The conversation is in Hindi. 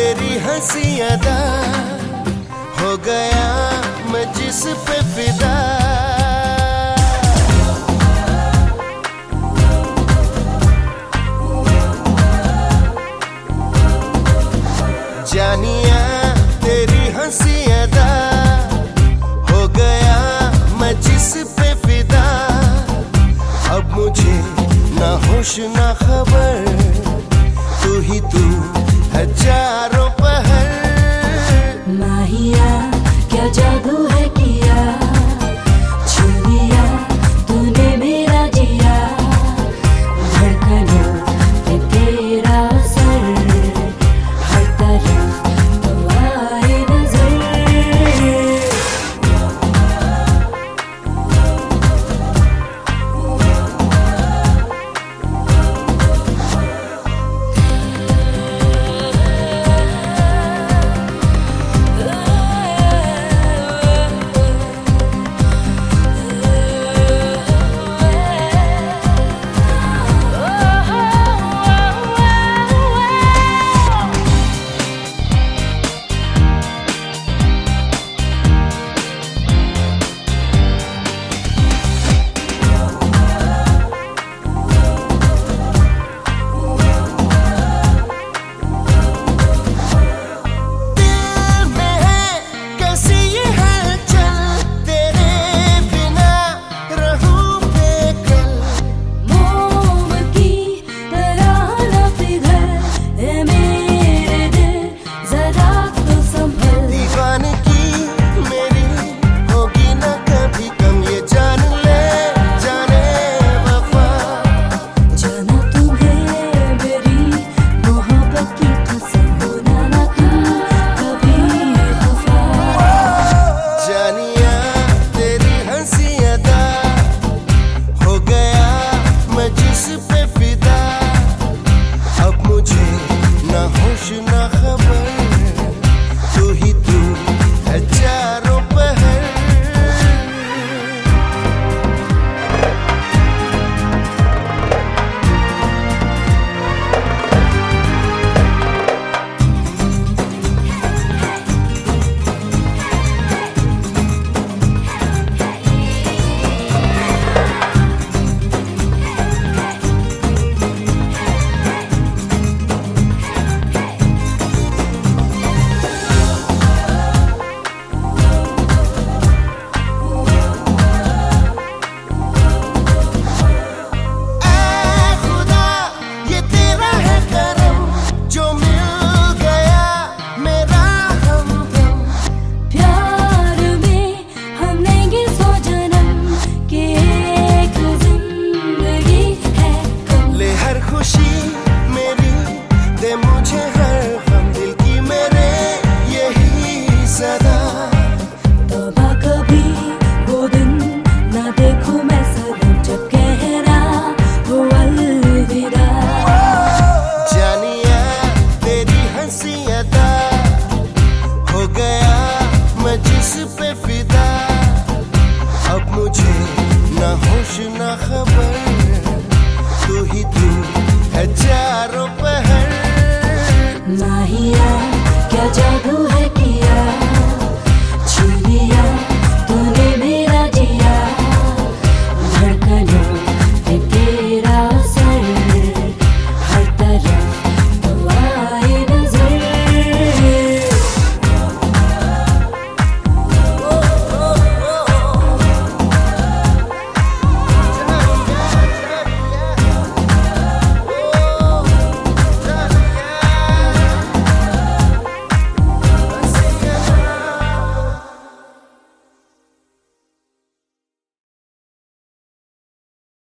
तेरी हंसी अदा, हो गया मैं जिस पे फिदा। जानिया तेरी हंसी अदा, हो गया मैं जिस पे फिदा। अब मुझे ना होश ना खबर, तू ही तू है चारों पहर। माहिया क्या जादू है किया, छू लिया तूने मेरा जिया। धड़कनों पे तेरा असर, हर तरफ तो आए नजर। होश ना खबर, तू ही तू है चारों पहर। जिस पे फिदा, अब मुझे ना होश ना खबर, तू ही तू है चारों पहर। माहिया क्या जादू है